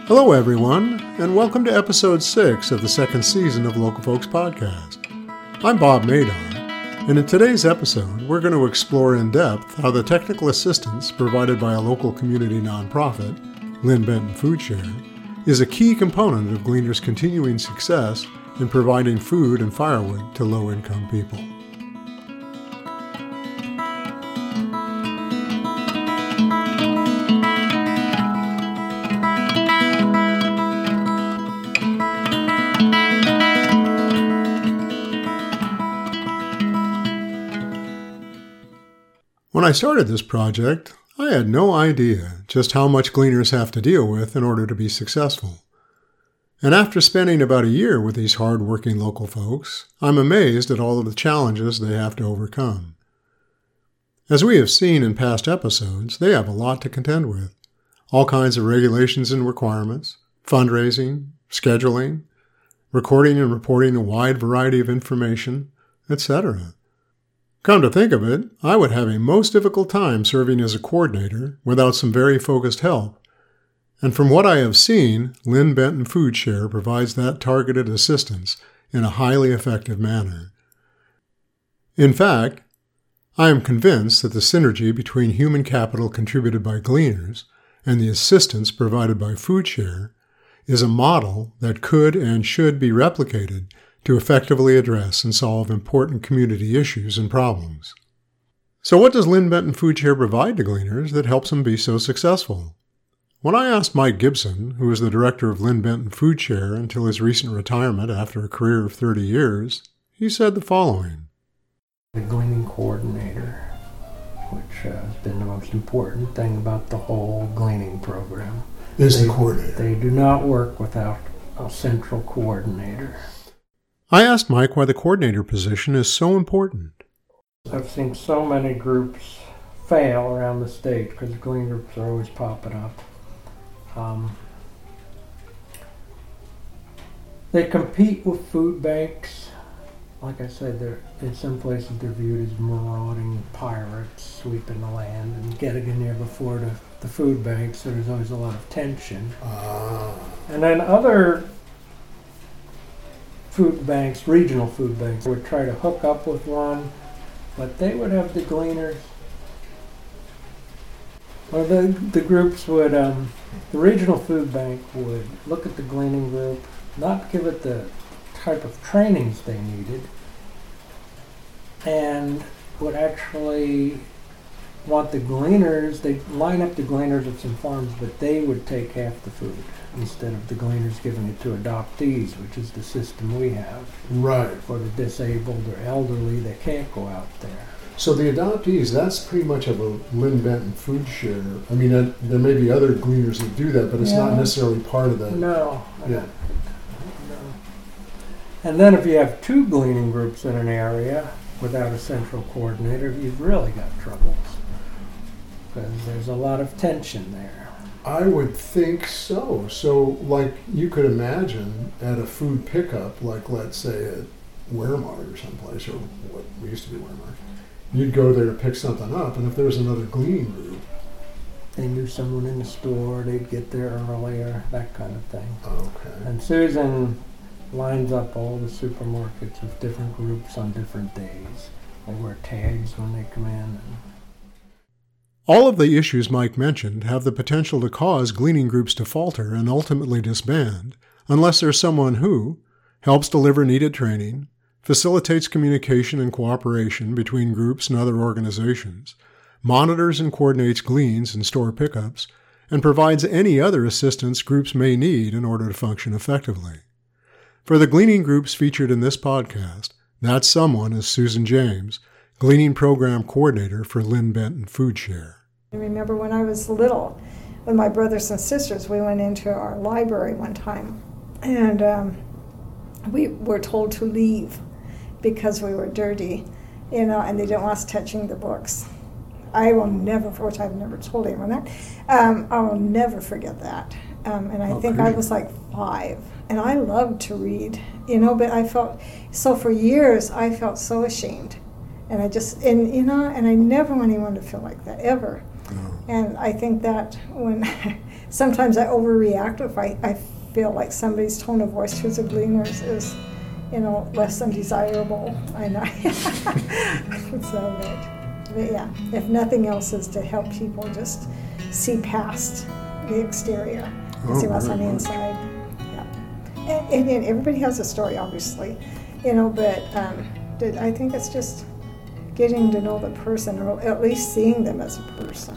Hello, everyone, and welcome to episode 6 of the second season of Local Folks Podcast. I'm Bob Madar, and in today's episode, we're going to explore in depth how the technical assistance provided by a local community nonprofit, Lynn Benton Food Share, is a key component of Gleaner's continuing success in providing food and firewood to low-income people. When I started this project, I had no idea just how much Gleaners have to deal with in order to be successful. And after spending about a year with these hard-working local folks, I'm amazed at all of the challenges they have to overcome. As we have seen in past episodes, they have a lot to contend with. All kinds of regulations and requirements, fundraising, scheduling, recording and reporting a wide variety of information, etc. Come to think of it, I would have a most difficult time serving as a coordinator without some very focused help. And from what I have seen, Lynn Benton Food Share provides that targeted assistance in a highly effective manner. In fact, I am convinced that the synergy between human capital contributed by Gleaners and the assistance provided by Food Share is a model that could and should be replicated to effectively address and solve important community issues and problems. So what does Lynn Benton Food Share provide to Gleaners that helps them be so successful? When I asked Mike Gibson, who was the director of Lynn Benton Food Share until his recent retirement after a career of 30 years, he said the following. The gleaning coordinator, which has been the most important thing about the whole gleaning program. Is the coordinator. They do not work without a central coordinator. I asked Mike why the coordinator position is so important. I've seen so many groups fail around the state because gleaning groups are always popping up. They compete with food banks. Like I said, in some places they're viewed as marauding pirates sweeping the land and getting in there before the food banks, so there's always a lot of tension. And then other food banks, regional food banks, would try to hook up with one, but they would have the Gleaners. Well, the groups would, the regional food bank would look at the gleaning group, not give it the type of trainings they needed, and would actually want the Gleaners, they'd line up the Gleaners at some farms, but they would take half the food instead of the Gleaners giving it to adoptees, which is the system we have. Right. For the disabled or elderly that can't go out there. So the adoptees, that's pretty much of a Lynn Benton Food Share. I mean, there may be other Gleaners that do that, but it's not necessarily part of that. No. Yeah. No. And then if you have two gleaning groups in an area without a central coordinator, you've really got troubles. Because there's a lot of tension there. I would think so. So, like, you could imagine at a food pickup, like, let's say at Waremart or someplace, or what used to be Waremart, you'd go there to pick something up, and if there was another gleaning group, they knew someone in the store, they'd get there earlier, that kind of thing. Okay. And Susan lines up all the supermarkets with different groups on different days. They wear tags when they come in. All of the issues Mike mentioned have the potential to cause gleaning groups to falter and ultimately disband unless there's someone who helps deliver needed training, facilitates communication and cooperation between groups and other organizations, monitors and coordinates gleans and store pickups, and provides any other assistance groups may need in order to function effectively. For the gleaning groups featured in this podcast, that someone is Susan James, Gleaning Program Coordinator for Lynn Benton Food Share. I remember when I was little, with my brothers and sisters, we went into our library one time, and we were told to leave because we were dirty, and they didn't want us touching the books. I will never, which I've never told anyone that, I will never forget that. And I think I was like 5, and I loved to read, but I felt, so for years I felt so ashamed. And I never want anyone to feel like that, ever. And I think that when sometimes I overreact if I feel like somebody's tone of voice towards the gleaners is, less than desirable. I know. But yeah, if nothing else is to help people just see past the exterior and see what's on the inside. Yeah. And everybody has a story, obviously, but I think it's just getting to know the person, or at least seeing them as a person.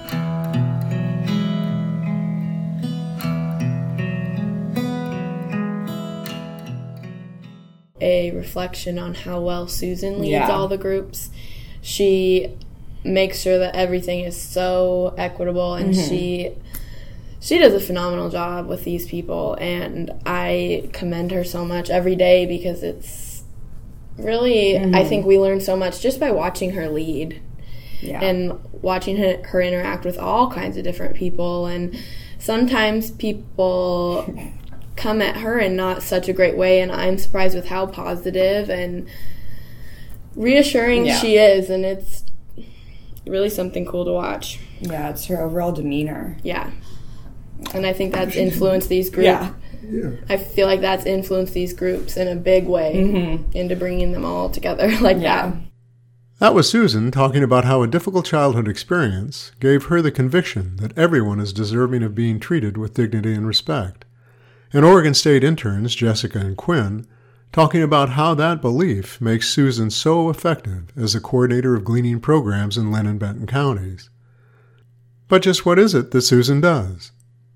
A reflection on how well Susan leads all the groups. She makes sure that everything is so equitable, and she does a phenomenal job with these people, and I commend her so much every day, because it's really, I think we learn so much just by watching her lead and watching her interact with all kinds of different people. And sometimes people come at her in not such a great way, and I'm surprised with how positive and reassuring she is, and it's really something cool to watch. Yeah, it's her overall demeanor. Yeah. And I think that's influenced these groups. Yeah. I feel like that's influenced these groups in a big way into bringing them all together like that. That was Susan talking about how a difficult childhood experience gave her the conviction that everyone is deserving of being treated with dignity and respect. And Oregon State interns Jessica and Quinn talking about how that belief makes Susan so effective as a coordinator of gleaning programs in Linn and Benton counties. But just what is it that Susan does?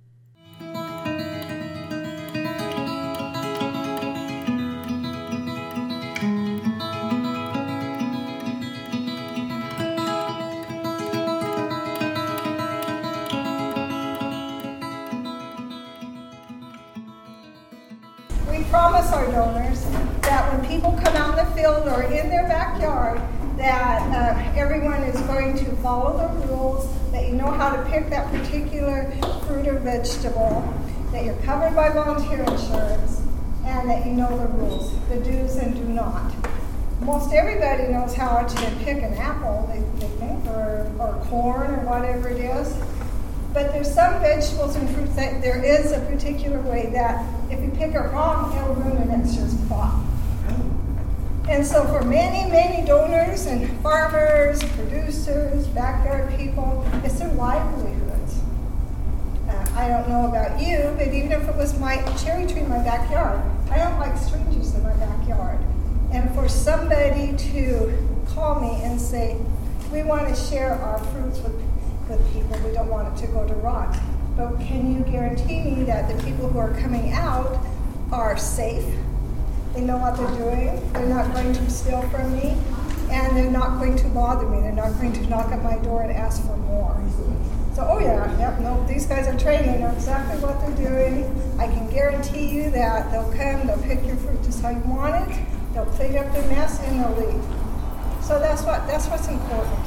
We promise our donors that when people come out in the field or in their backyard, that everyone is going to follow the rules, that you know how to pick that particular fruit or vegetable, that you're covered by volunteer insurance, and that you know the rules, the do's and do not. Most everybody knows how to pick an apple, they think, or corn or whatever it is. But there's some vegetables and fruits that there is a particular way that if you pick it wrong, it'll ruin an extra crop. And so for many, many donors and farmers, producers, backyard people, it's their livelihoods. I don't know about you, but even if it was my cherry tree in my backyard, I don't like strangers in my backyard. And for somebody to call me and say, we want to share our fruits with people, we don't want it to go to rot. But can you guarantee me that the people who are coming out are safe? They know what they're doing, they're not going to steal from me, and they're not going to bother me, they're not going to knock at my door and ask for more. So, these guys are trained, they know exactly what they're doing. I can guarantee you that they'll come, they'll pick your fruit just how you want it, they'll clean up their mess, and they'll leave. So that's what's important.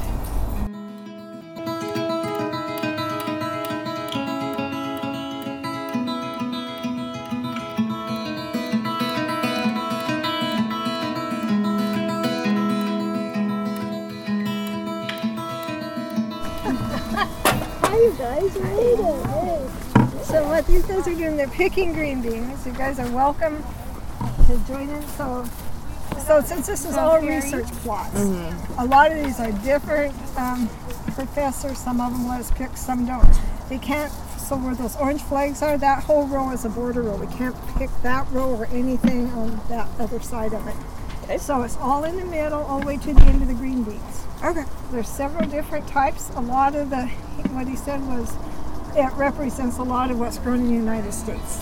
You guys made it. Hey. So what these guys are doing, they're picking green beans. You guys are welcome to join in. So since this is all research plots, a lot of these are different professors. Some of them let us pick, some don't. They can't, so where those orange flags are, that whole row is a border row. We can't pick that row or anything on that other side of it. Okay. So it's all in the middle, all the way to the end of the green beans. Okay. There's several different types. A lot of what he said was, it represents a lot of what's grown in the United States.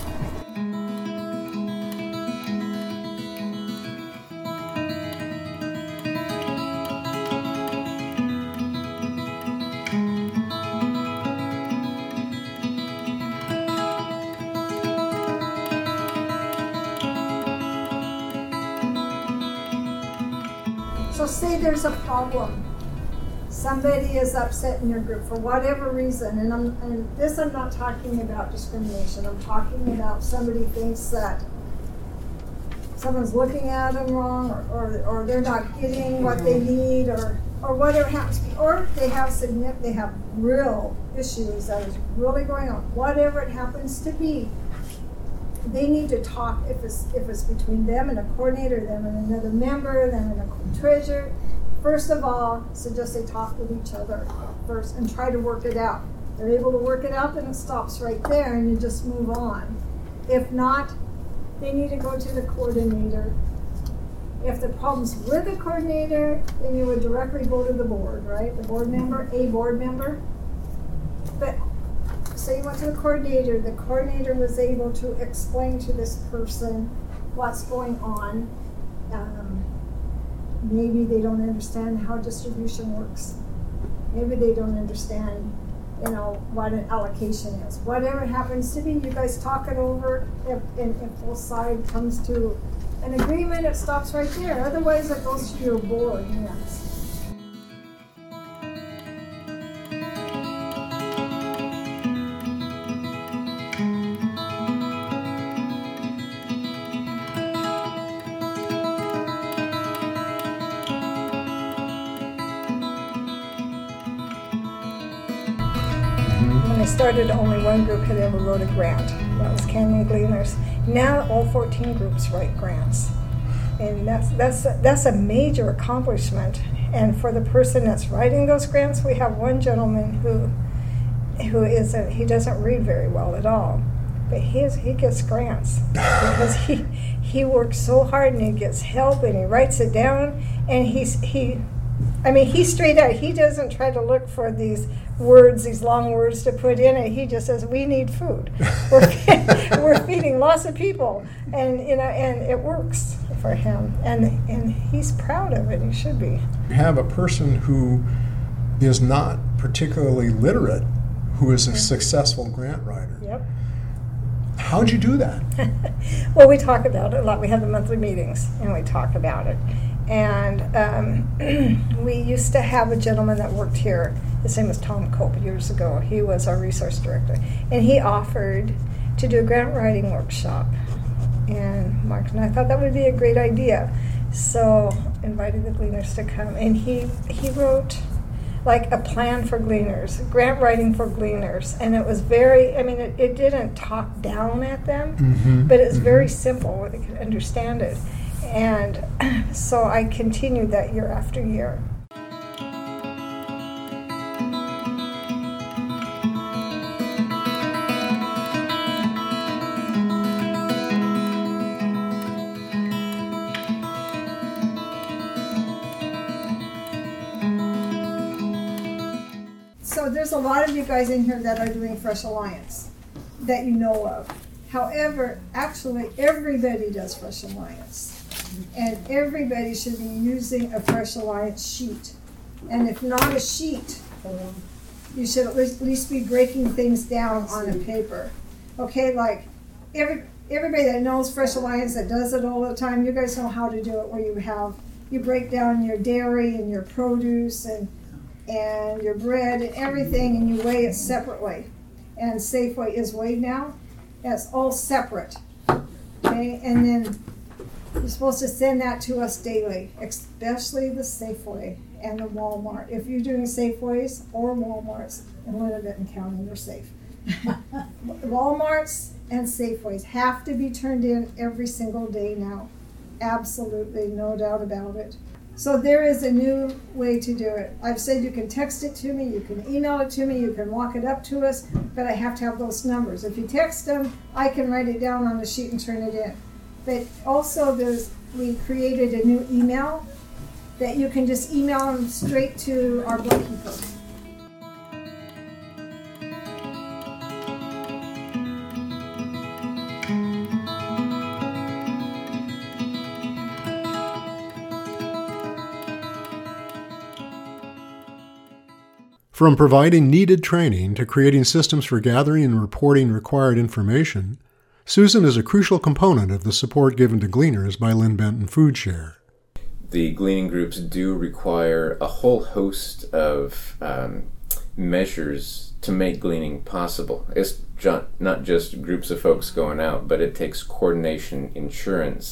So say there's a problem. Somebody is upset in your group for whatever reason, and I'm not talking about discrimination. I'm talking about somebody thinks that someone's looking at them wrong, or they're not getting what they need, or whatever happens, or they have real issues that is really going on, whatever it happens to be. They need to talk, if it's between them and a coordinator, them and another member, them and a treasurer. First of all, suggest they talk with each other first and try to work it out. If they're able to work it out, then it stops right there and you just move on. If not, they need to go to the coordinator. If the problem's with the coordinator, then you would directly go to the board, right? The board member, a board member. But so you went to the coordinator was able to explain to this person what's going on. Maybe they don't understand how distribution works. Maybe they don't understand, what an allocation is. Whatever it happens to be, you guys talk it over. If both sides comes to an agreement, it stops right there. Otherwise, it goes to your board. Yes. When I started, only one group had ever wrote a grant. That was Canyon Gleaners. Now all 14 groups write grants, and that's a major accomplishment. And for the person that's writing those grants, we have one gentleman he doesn't read very well at all, but he gets grants because he works so hard and he gets help and he writes it down, and he's straight out. He doesn't try to look for these long words to put in it. He just says, we need food. We're feeding lots of people, and it works for him, and he's proud of it. He should be. You have a person who is not particularly literate who is a successful grant writer. Yep. How'd you do that? Well, we talk about it a lot. We have the monthly meetings, and we talk about it. And we used to have a gentleman that worked here. His name was Tom Cope years ago. He was our resource director. And he offered to do a grant writing workshop. And Mark and I thought that would be a great idea. So invited the Gleaners to come. And he wrote like a plan for Gleaners, grant writing for Gleaners. And it was it didn't talk down at them, but it's very simple where they could understand it. And so I continued that year after year. So there's a lot of you guys in here that are doing Fresh Alliance that you know of. However, actually everybody does Fresh Alliance. And everybody should be using a Fresh Alliance sheet. And if not a sheet, you should at least be breaking things down on a paper. Okay, like everybody that knows Fresh Alliance, that does it all the time, you guys know how to do it, where you break down your dairy and your produce and your bread and everything, and you weigh it separately. And Safeway is weighed now. That's all separate. Okay, and then you're supposed to send that to us daily, especially the Safeway and the Walmart. If you're doing Safeways or Walmarts in Leneventon County, you're safe. Walmarts and Safeways have to be turned in every single day now. Absolutely, no doubt about it. So there is a new way to do it. I've said you can text it to me, you can email it to me, you can walk it up to us, but I have to have those numbers. If you text them, I can write it down on the sheet and turn it in. But also we created a new email that you can just email them straight to our bookkeeper. From providing needed training to creating systems for gathering and reporting required information, Susan is a crucial component of the support given to Gleaners by Lynn Benton Food Share. The gleaning groups do require a whole host of measures to make gleaning possible. It's not just groups of folks going out, but it takes coordination, insurance,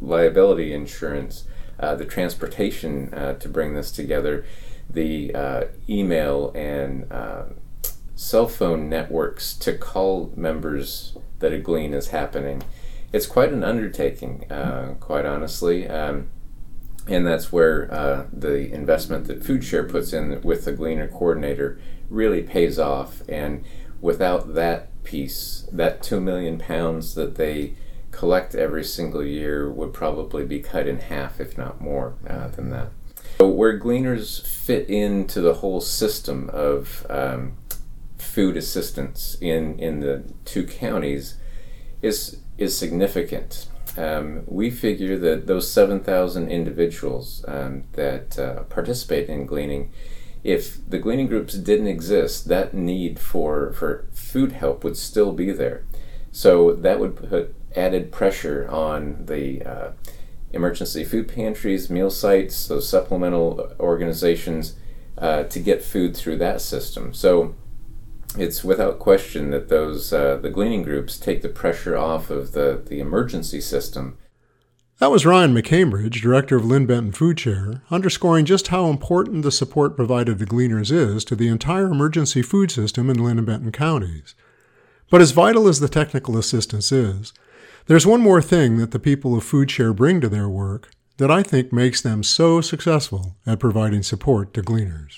liability insurance, the transportation to bring this together, the email and cell phone networks to call members that a glean is happening. It's quite an undertaking, quite honestly. And that's where the investment that FoodShare puts in with the Gleaner Coordinator really pays off. And without that piece, that 2 million pounds that they collect every single year would probably be cut in half, if not more than that. So where Gleaners fit into the whole system of food assistance in the 2 counties is significant. We figure that those 7,000 individuals that participate in gleaning, if the gleaning groups didn't exist, that need for food help would still be there. So that would put added pressure on the emergency food pantries, meal sites, those supplemental organizations to get food through that system. So it's without question that those the gleaning groups take the pressure off of the emergency system. That was Ryan McCambridge, director of Linn Benton FoodShare, underscoring just how important the support provided to gleaners is to the entire emergency food system in Linn and Benton counties. But as vital as the technical assistance is, there's one more thing that the people of FoodShare bring to their work that I think makes them so successful at providing support to gleaners.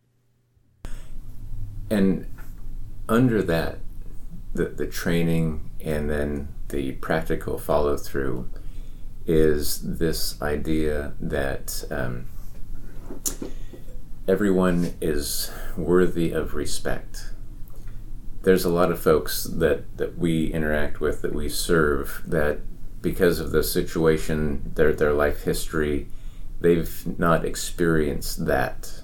And under that, the training and then the practical follow-through is this idea that everyone is worthy of respect. There's a lot of folks that we interact with, that we serve, that because of the situation, their life history, they've not experienced that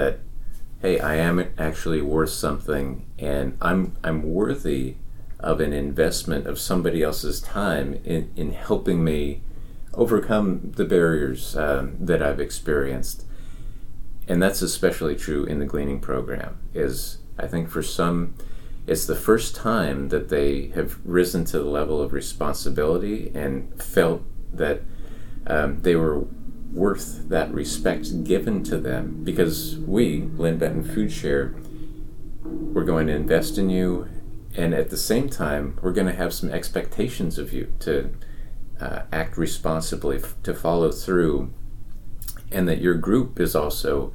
hey, I am actually worth something, and I'm worthy of an investment of somebody else's time in helping me overcome the barriers that I've experienced. And that's especially true in the gleaning program. Is I think for some, it's the first time that they have risen to the level of responsibility and felt that they were worth that respect given to them, because we, Linn Benton FoodShare, we're going to invest in you, and at the same time we're going to have some expectations of you to act responsibly, to follow through, and that your group is also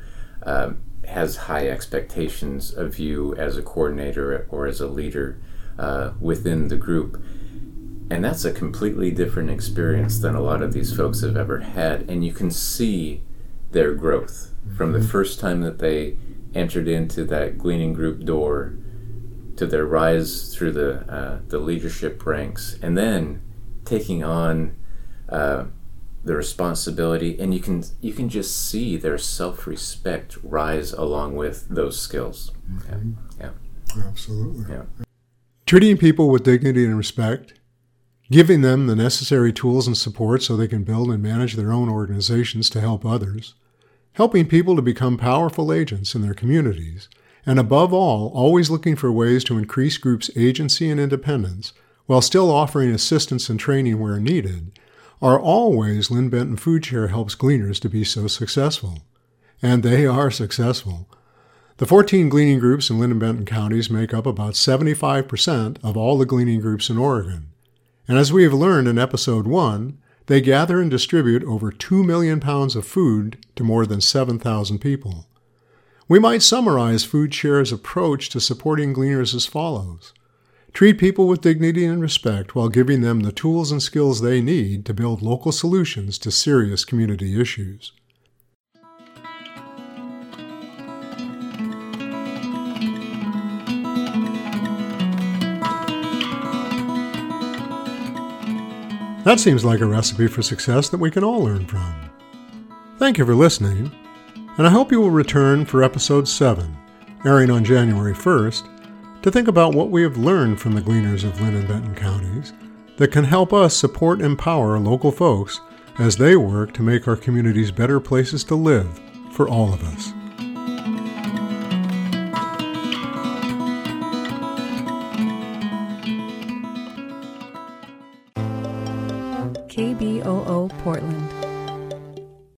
has high expectations of you as a coordinator or as a leader within the group. And that's a completely different experience than a lot of these folks have ever had. And you can see their growth from the first time that they entered into that gleaning group door to their rise through the leadership ranks, and then taking on the responsibility. And you can just see their self-respect rise along with those skills. Mm-hmm. Yeah. Absolutely. Yeah. Treating people with dignity and respect, giving them the necessary tools and support so they can build and manage their own organizations to help others, helping people to become powerful agents in their communities, and above all, always looking for ways to increase groups' agency and independence while still offering assistance and training where needed, are all ways Linn Benton FoodShare helps gleaners to be so successful. And they are successful. The 14 gleaning groups in Linn and Benton counties make up about 75% of all the gleaning groups in Oregon. And as we have learned in Episode 1, they gather and distribute over 2 million pounds of food to more than 7,000 people. We might summarize FoodShare's approach to supporting gleaners as follows. Treat people with dignity and respect while giving them the tools and skills they need to build local solutions to serious community issues. That seems like a recipe for success that we can all learn from. Thank you for listening, and I hope you will return for Episode 7, airing on January 1st, to think about what we have learned from the gleaners of Linn and Benton counties that can help us support and empower local folks as they work to make our communities better places to live for all of us. KBOO Portland.